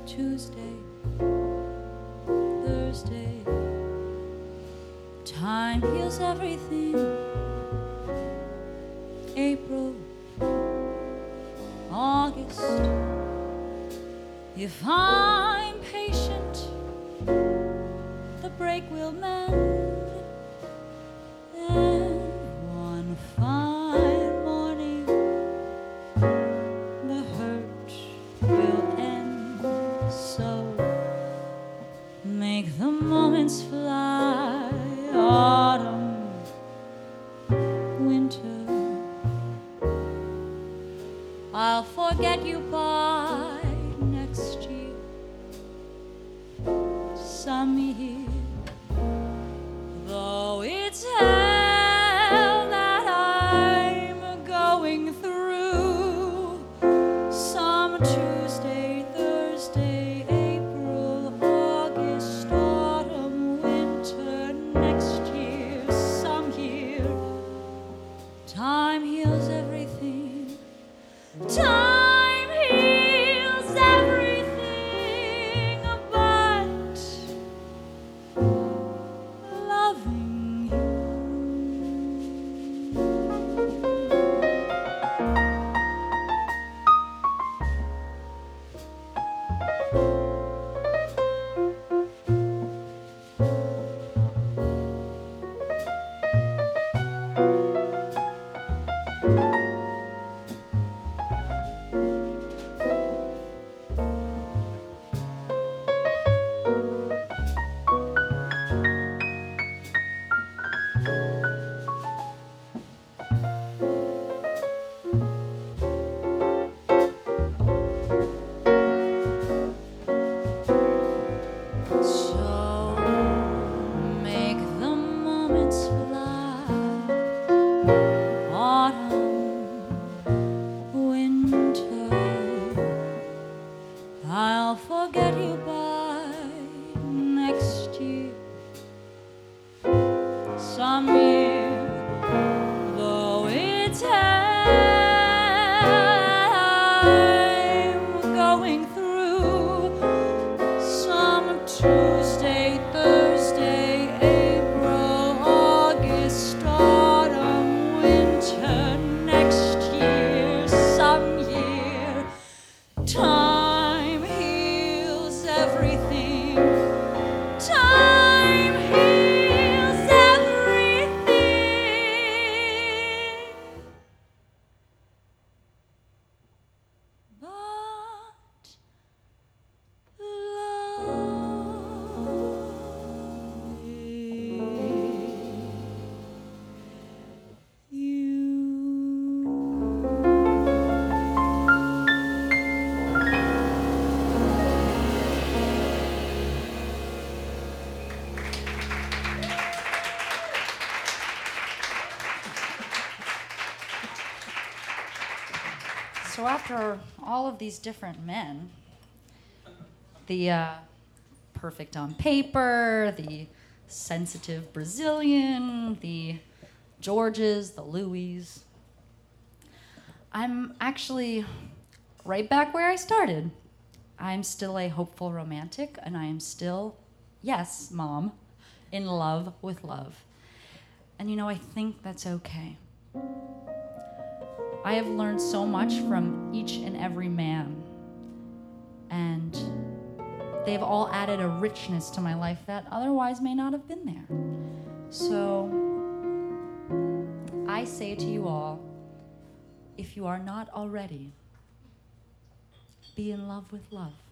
Tuesday, Thursday. Time heals everything. April, August. If I'm patient, the break will mend. Then one fine morning, the hurt will end. So make the moments fly. Autumn, winter, I'll forget you by next year. Some year, though it's hell that I'm going through. Some Tuesday, Thursday, April, August, autumn, winter, next year, some year. Time heals everything. Time heals everything but loving you. So make the moments fly. Autumn, winter, I'll forget you by next year. Some year, though it's I'm going through. Some Tuesday, Thursday, April, August, autumn, winter, next year, some year. Time heals everything. Time heals everything but So after all of these different men, the perfect on paper, the sensitive Brazilian, the Georges, the Louis, I'm actually right back where I started. I'm still a hopeful romantic, and I am still, yes, Mom, in love with love. And you know, I think that's okay. I have learned so much from each and every man, and they've all added a richness to my life that otherwise may not have been there. So I say to you all, if you are not already, be in love with love.